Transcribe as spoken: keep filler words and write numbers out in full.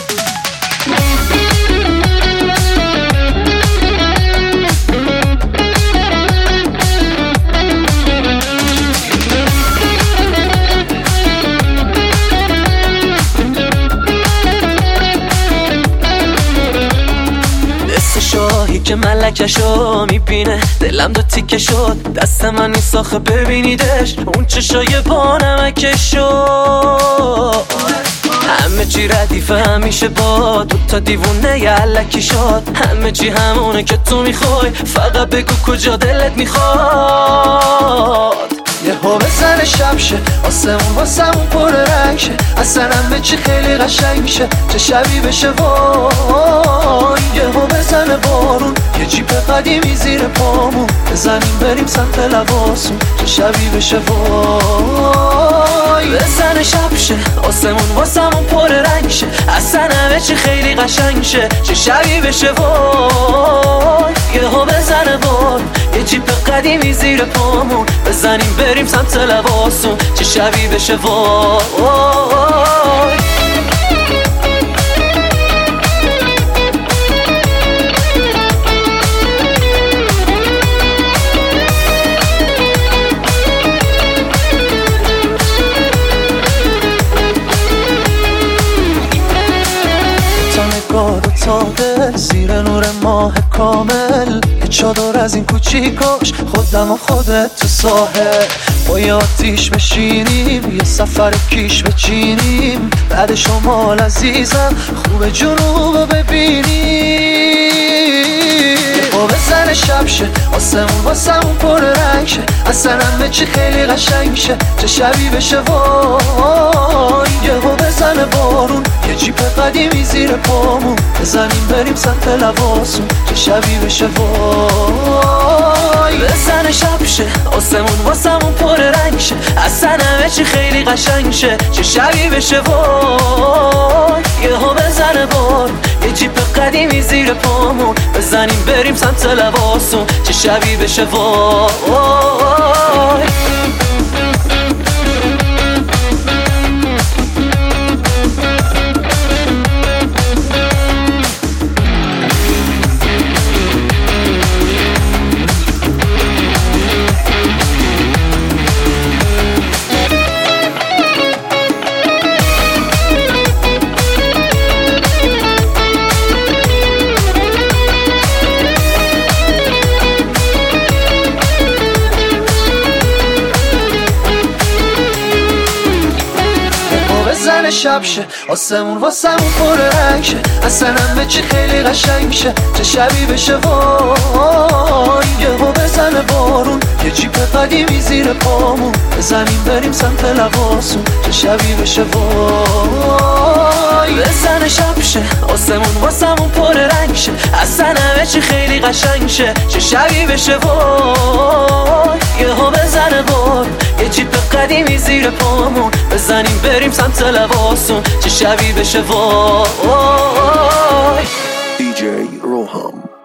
شاهی که ملکشو میبینه دلم دو تیکه شد، دست من نیست آخه ببینیدش، اون چشای بانمکشو. همه چی ردیفه همیشه با دو تا دیوونه یلکی شد، همه چی همونه که تو میخوای، فقط بگو کجا دلت میخواد. یه ها بزن شب شه، آسمون واسمون پر رنگ شه، اصلا همه چی خیلی قشنگ شه، چه شبی بشه وای. یه ها بزن بارون، یه جیب قدیمی زیر پامون، بزنیم بریم سمت لباسون، چه شبی بشه وای. بزن شب شه، آسمون واسمون پر رنگ شه، اصلا همه چی خیلی قشنگ شه، چه شبی بشه وای. یه ها بزن بارون، یه جیب قدیمی زیر پامون، بزنیم بریم سمت لباسون، چه شبی بشه وای. گاد و تاده زیر نور ماه کامل، یه چادر از این کوچیکاش خودم و خودت تو ساحل، با یه آتیش بشینیم، یه سفر کیش بچینیم، بعد شمال عزیزم خوب جنوب ببینیم. با بزن شب شه، آسمون واسمون پر رنگ شه، اصلا همه چی خیلی قشنگ شه، چه شبی بشه وای. یه ها بزن بارون، یه جیب قدیمی زیر پامون، بزنیم بریم سمت لباسون، چه شبی بشه وای. بزن شب شه، آسمون واسمون پر رنگ شه، اصلا همه چی خیلی قشنگ شه، چه شبی بشه وای. یه ها بزن بارون، یه جیب قدیمی زیر پامون، بزنیم بریم سمت لباسون، چه شبی بشه وای. بزن شب شه، آسمون واسمون پر رنگ شه، اصلا همه چی خیلی قشنگ شه، چه شبی بشه وای. یه ها بزن بارون، یه جیب قدیمی زیر پامون، بزنیم بریم سمت لباسون، چه شبی بشه وای. بزن شب شه، آسمون واسمون پر رنگ شه، اصلا همه چی خیلی قشنگ شه، چه شبی بشه وای. یه ها بزن بارون، یه جیب قدیمی زیر پامون، بزنیم بریم سمت لباسون، چه شبی بشه وای. دی جی روحم.